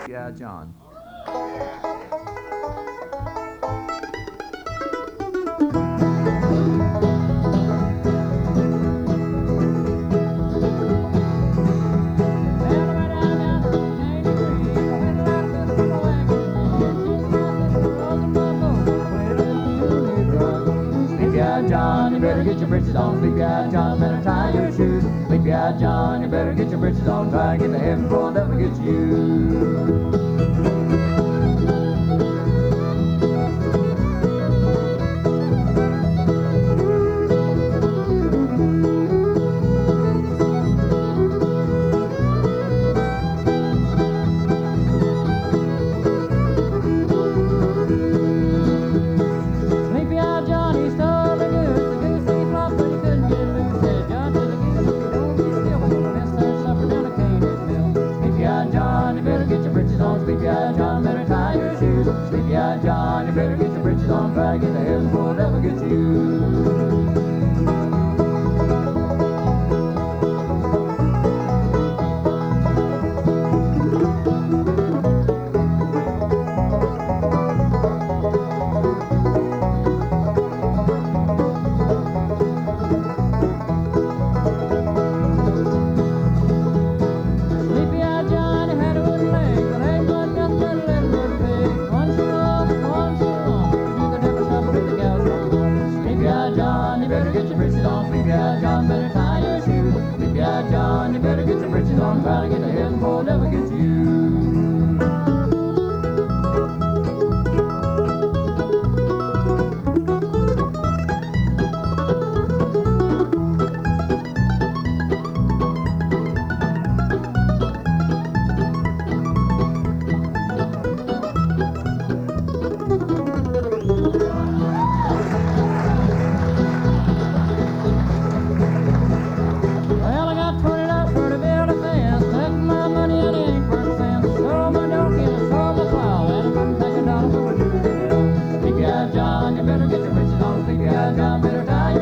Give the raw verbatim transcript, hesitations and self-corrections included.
Sleepy-Eyed John. Sleepy-eyed John, you better get your britches on. Sleepy-eyed John, better tie your shoes. Sleepy-eyed John, you better get your britches on. Try to get to heaven before the devil gets you. Sleepy-eyed John, he stole the goose. The goose he flopped, but he couldn't get loose. Said John to the goose, if you don't be still, we're gonna miss our supper down at Canis Mill. Sleepy-eyed John, you better get your britches on. Sleepy-eyed John, better tie your shoes. Sleepy-eyed John, you better get your britches on. Try to get to heaven before the devil gets you. Sleepy-eyed John, he had a wooden leg. The leg wasn't nothing but a little wooden pig. One shoe up, one shoe on. Do the devil shuffle till the cows come home. Sleepy-eyed John, you better get your britches on. Sleepy-eyed John, better tie your shoes. Sleepy-eyed John, you better get your britches on. Try to get to heaven before the devil gets you. Well, I got twenty dollars for to build a fence. Took my money and it ain't worth a cent. Sold my donkey and I sold my plow, and I couldn't take a dollar for my dues at all. Sleepy-eyed John, you better get your britches on. Sleepy-eyed John, better tie